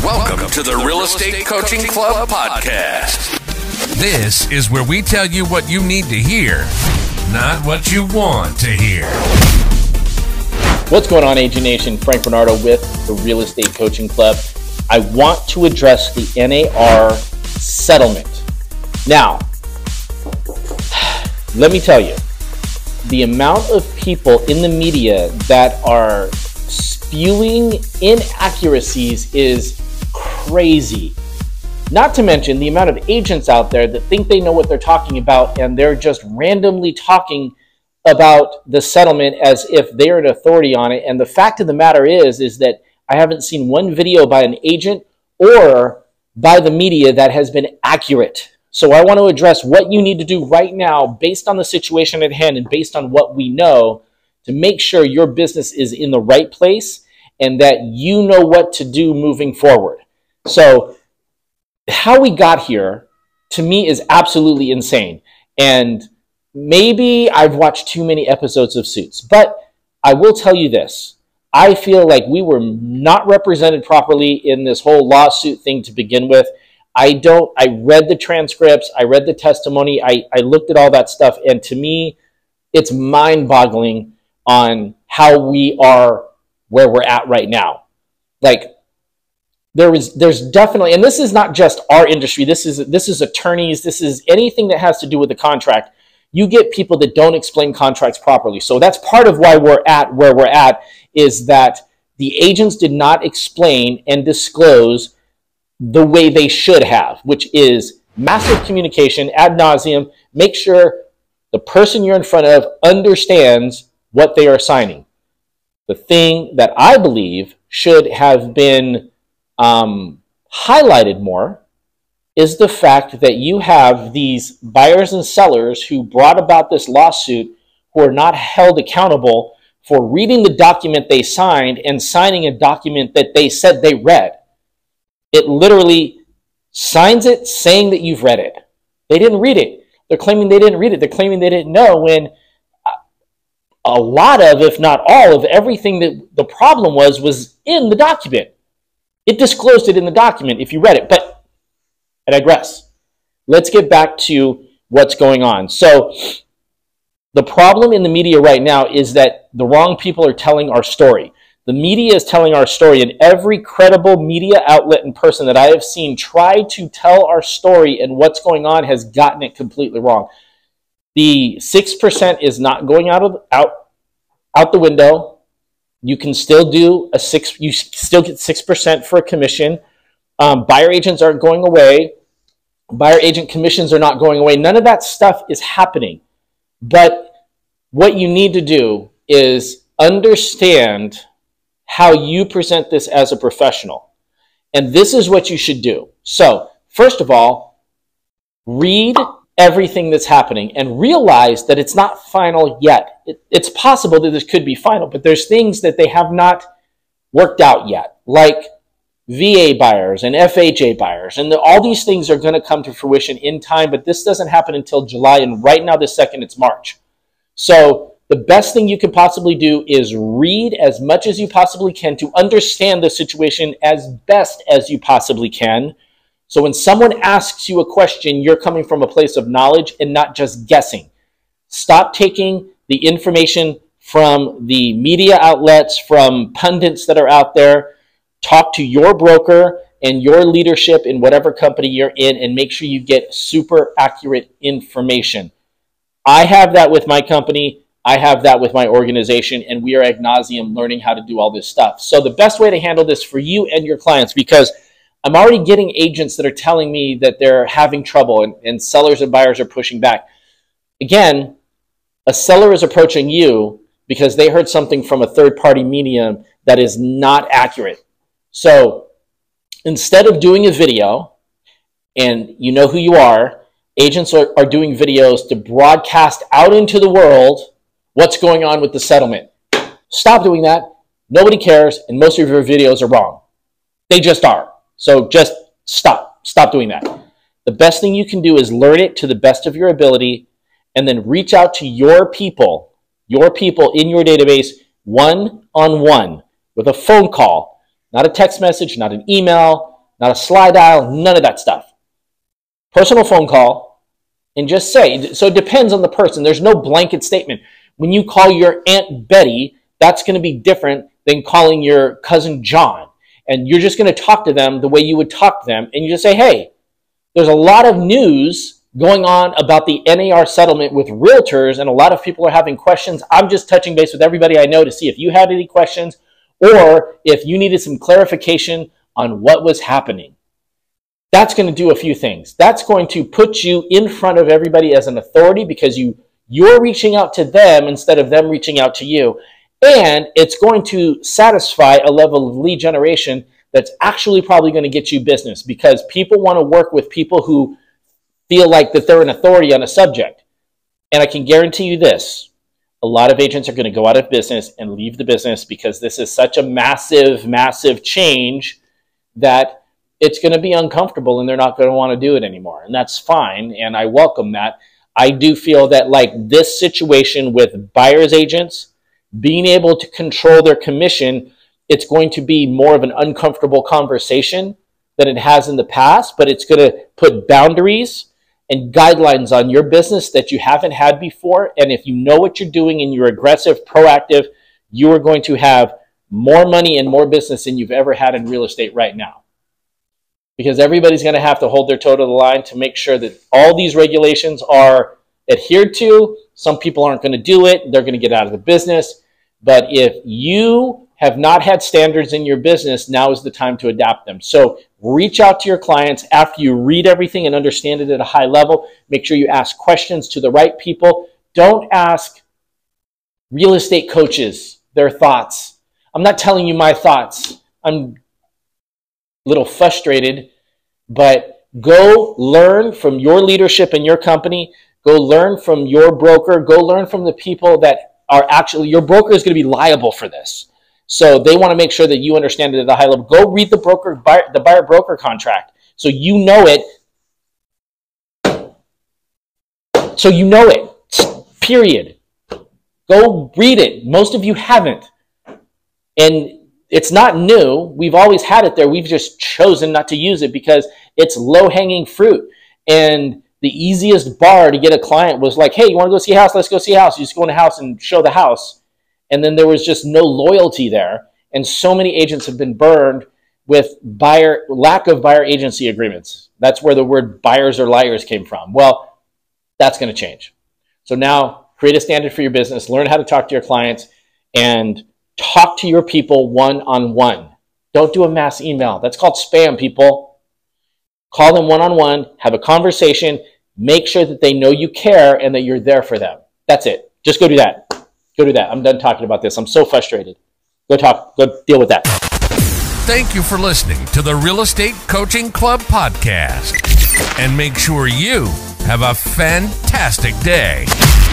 Welcome to the Real Estate Coaching Club podcast. This is where we tell you what you need to hear, not what you want to hear. What's going on, Agent Nation? Frank Bernardo with the Real Estate Coaching Club. I want to address the NAR settlement. Now, let me tell you, the amount of people in the media that are spewing inaccuracies is crazy. Not to mention the amount of agents out there that think they know what they're talking about, and they're just randomly talking about the settlement as if they're an authority on it. And the fact of the matter is that I haven't seen one video by an agent or by the media that has been accurate. So I want to address what you need to do right now based on the situation at hand and based on what we know to make sure your business is in the right place and that you know what to do moving forward. So how we got here, to me, is absolutely insane. And maybe I've watched too many episodes of Suits, but I will tell you this. I feel like we were not represented properly in this whole lawsuit thing to begin with. I read the transcripts, I read the testimony, I looked at all that stuff, and to me, it's mind-boggling on how we are where we're at right now. Like, there's definitely, and this is not just our industry, this is attorneys, this is anything that has to do with the contract. You get people that don't explain contracts properly. So that's part of why we're at where we're at, is that the agents did not explain and disclose the way they should have, which is massive communication ad nauseum. Make sure the person you're in front of understands what they are signing. The thing that I believe should have been highlighted more is the fact that you have these buyers and sellers who brought about this lawsuit who are not held accountable for reading the document they signed and signing a document that they said they read. It literally signs it saying that you've read it. They didn't read it. They're claiming they didn't read it. They're claiming they didn't know, when a lot of, if not all of, everything that the problem was in the document. It disclosed it in the document if you read it. But I digress. Let's get back to what's going on. So the problem in the media right now is that the wrong people are telling our story. The media is telling our story, and every credible media outlet and person that I have seen try to tell our story and what's going on has gotten it completely wrong. The 6% is not going out the window. You can still do you still get 6% for a commission. Buyer agents aren't going away. Buyer agent commissions are not going away. None of that stuff is happening. But what you need to do is understand how you present this as a professional. And this is what you should do. So, first of all, read everything that's happening and realize that it's not final yet. It's possible that this could be final, but there's things that they have not worked out yet, like VA buyers and FHA buyers. And all these things are going to come to fruition in time, but this doesn't happen until July. And right now, this second, it's March. So the best thing you can possibly do is read as much as you possibly can to understand the situation as best as you possibly can. So when someone asks you a question, you're coming from a place of knowledge and not just guessing. Stop taking the information from the media outlets, from pundits that are out there. Talk to your broker and your leadership in whatever company you're in and make sure you get super accurate information. I have that with my company. I have that with my organization, and we are ad nauseum learning how to do all this stuff. So the best way to handle this for you and your clients, because I'm already getting agents that are telling me that they're having trouble and sellers and buyers are pushing back. Again, a seller is approaching you because they heard something from a third-party medium that is not accurate. So instead of doing a video, and you know who you are, agents are doing videos to broadcast out into the world what's going on with the settlement. Stop doing that. Nobody cares, and most of your videos are wrong. They just are. So just stop. Stop doing that. The best thing you can do is learn it to the best of your ability and then reach out to your people in your database one-on-one with a phone call, not a text message, not an email, not a slide dial, none of that stuff. Personal phone call, and just say, so it depends on the person. There's no blanket statement. When you call your Aunt Betty, that's going to be different than calling your cousin John. And you're just going to talk to them the way you would talk to them. And you just say, hey, there's a lot of news going on about the NAR settlement with realtors, and a lot of people are having questions. I'm just touching base with everybody I know to see if you had any questions or if you needed some clarification on what was happening. That's going to do a few things. That's going to put you in front of everybody as an authority because you're reaching out to them instead of them reaching out to you. And it's going to satisfy a level of lead generation that's actually probably going to get you business because people want to work with people who feel like that they're an authority on a subject. And I can guarantee you this, a lot of agents are going to go out of business and leave the business because this is such a massive, massive change that it's going to be uncomfortable and they're not going to want to do it anymore. And that's fine. And I welcome that. I do feel that like this situation with buyer's agents, being able to control their commission, it's going to be more of an uncomfortable conversation than it has in the past, but it's going to put boundaries and guidelines on your business that you haven't had before. And if you know what you're doing and you're aggressive, proactive, you are going to have more money and more business than you've ever had in real estate right now. Because everybody's going to have to hold their toe to the line to make sure that all these regulations are adhered to. Some people aren't going to do it. They're going to get out of the business. But if you have not had standards in your business, now is the time to adapt them. So reach out to your clients after you read everything and understand it at a high level. Make sure you ask questions to the right people. Don't ask real estate coaches their thoughts. I'm not telling you my thoughts. I'm a little frustrated, but go learn from your leadership in your company. Go learn from your broker. Go learn from the people that are actually, your broker is going to be liable for this. So they want to make sure that you understand it at a high level. Go read the buyer broker contract so you know it. So you know it, period. Go read it. Most of you haven't. And it's not new. We've always had it there. We've just chosen not to use it because it's low-hanging fruit. And the easiest bar to get a client was like, hey, you want to go see a house? Let's go see a house. You just go in a house and show the house. And then there was just no loyalty there. And so many agents have been burned with lack of buyer agency agreements. That's where the word buyers or liars came from. Well, that's going to change. So now create a standard for your business, learn how to talk to your clients, and talk to your people one-on-one. Don't do a mass email. That's called spam, people. Call them one-on-one, have a conversation, make sure that they know you care and that you're there for them. That's it. Just go do that. Go do that. I'm done talking about this. I'm so frustrated. Go deal with that. Thank you for listening to the Real Estate Coaching Club podcast. And make sure you have a fantastic day.